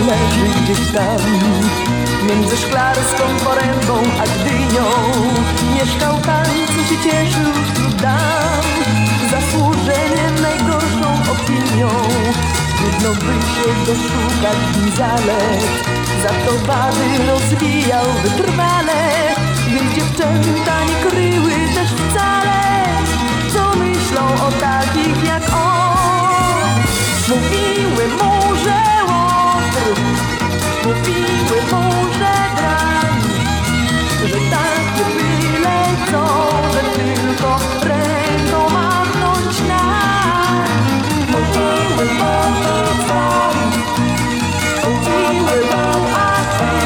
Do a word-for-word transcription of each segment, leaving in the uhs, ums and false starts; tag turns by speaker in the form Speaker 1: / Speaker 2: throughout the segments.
Speaker 1: leży gdzieś tam między Szklarską Porębą a Gdynią. Mieszkał pan, co się cieszył wśród dam zasłużeniem, najgorszą opinią. Trudno by się doszukać w nim zalet, za to wady rozwijał wytrwale. Więc dziewczęta nie kryły też wcale, co myślą o takich jak on. Mówiły mu, że łotr, mówiły mu, że drań, że takie byle co, że tylko ręką machnąć nań. Mówiły mu i co, mówiły mu, a ty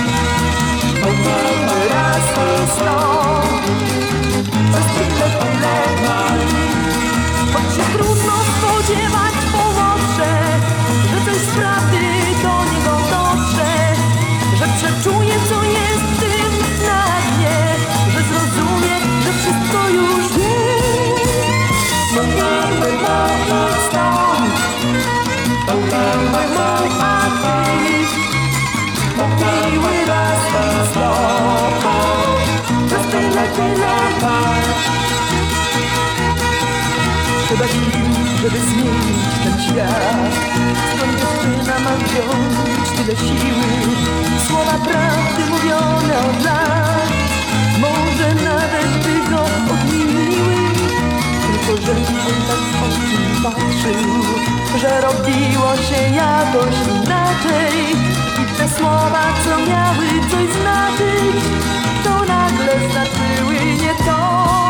Speaker 1: mówiły raz i stąd, przez tyle, tyle dni. Choć się trudno spodziewać po łotrze, że coś z prawdy do niego dotrze, że przeczuje, co jest w tym na dnie, że zrozumie, że wszystko już wie. Mówiły mu idź stąd, mówiły mu, a ty mówiły raz i stąd, przez tyle, tyle dni. Trzeba sił, żeby zmienić ten świat. Skąd dziewczyna ma wziąć tyle siły? Słowa prawdy mówione od lat może nawet by go odmieniły. Tylko że on tak w oczy patrzył, że robiło się jakoś inaczej. I te słowa, co miały coś znaczyć, to nagle znaczyły nie to.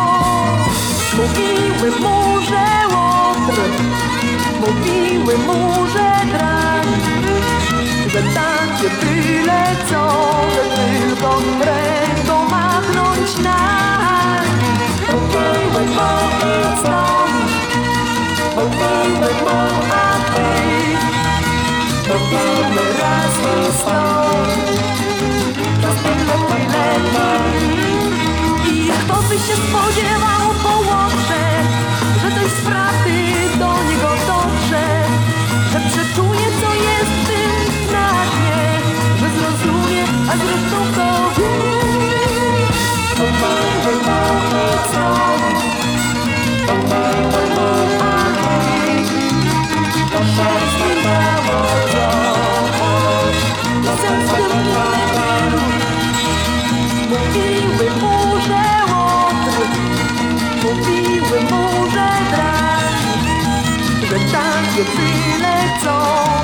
Speaker 1: Mówiły mu, że łotr, mówiły mu, że drań, że takie byle co, że tylko ręką machnąć nań. Mówiły mu idź stąd, mówiły mu, a ty mówiły raz i stąd, przez tyle, tyle dni. I kto by się spodziewał po łotrze, że coś z prawdy do niego dotrze, że przeczuje, co jest w tym na dnie, że zrozumie, a zresztą kto wie. Mówiły mu idź stąd, mówiły mu, a ty to szerzej mało wziąć, to sens był inny był. Mówiły mu, że łotr, mówiły mu, że drań, że takie byle co.